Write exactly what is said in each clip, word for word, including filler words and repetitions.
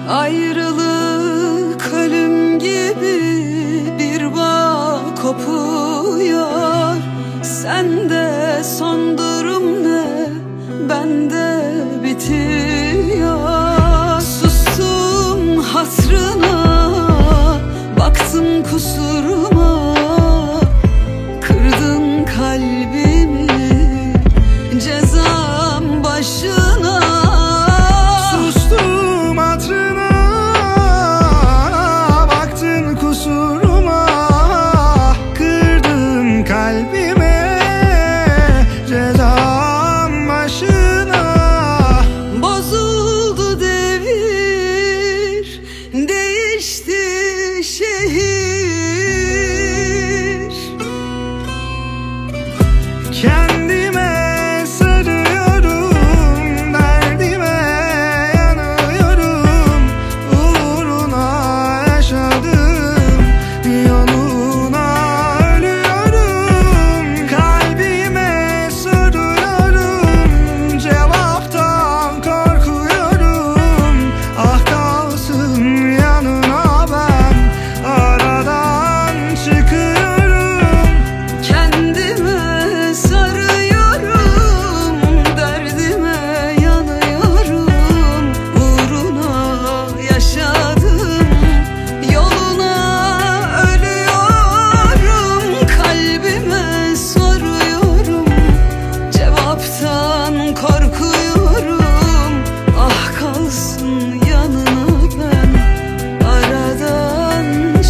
Ayrılık ölüm gibi bir bağ kopuyor. Sende son durum ne? Bende bitiyor. Sustum hasrına, baktım kusuruma. Kırdın kalbimi, cezam başına. Sustum hatırına, baktın kusuruma. Kırdın kalbime, cezam başına. Bozuldu devir, değişti şehir. Kendime sarıyorum, derdime yanıyorum. Uğruna yaşadım, yoluna ölüyorum. Kalbime sarıyorum, cevaptan korkuyorum. Ah kalsın yanına ben, aradan çıkıyorum. Kendime sarıyorum, derdime yanıyorum. Uğruna yaşadım, yoluna ölüyorum. Kalbime soruyorum, cevaptan korkuyorum. Ah kalsın yanına ben, aradan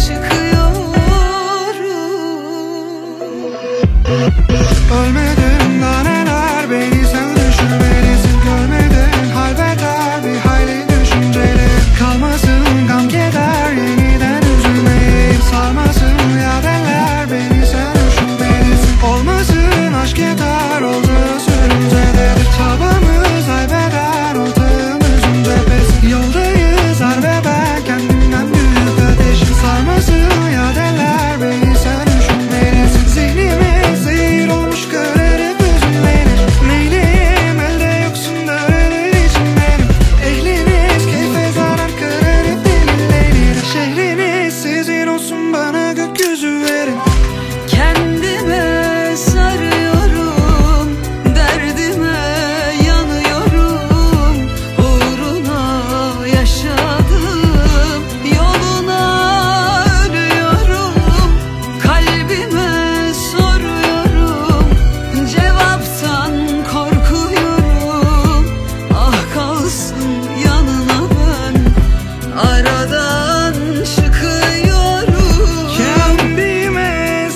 çıkıyorum. Ölmedim daha neler, beni sen düşünmelisin. Görmedin halbeder bir hayli düşünceli. Kalmasın gam keder, yeniden üzülmeyi. Sarmasın yadeler, beni sen düşünmelisin. Olmasın aşk yeter, oldu sürümzede. Çabamız haybeder, ortağımızın cephesi. Yoldayız harbe ben, kendimden büyük ateşim. Sarmasın yadeler, beni sen düşünmelisin. Zihnimiz zehir olmuş, kararıp üzümlenir. Meylim elde yoksun da ölür için benim. Ehliniz keyfe zarar, kararıp delilenir. Şehriniz sizin olsun, bana gökyüzü verin. Kendime sarıyorum, derdime yanıyorum. Uğruna yaşadım, yoluna ölüyorum. Kalbime soruyorum, cevaptan korkuyorum. Ah kalsın yanına ben, aradan çıkıyorum. Kendime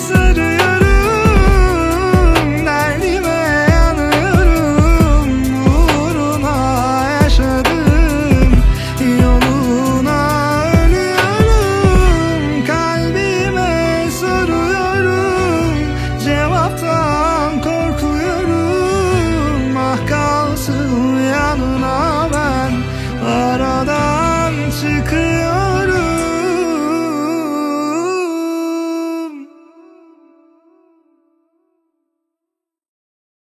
sarıyorum, derdime yanıyorum. Uğruna yaşadım, yoluna ölüyorum. Kalbime soruyorum, cevaptan korkuyorum. Ah kalsın yanına ben, aradan çıkıyorum.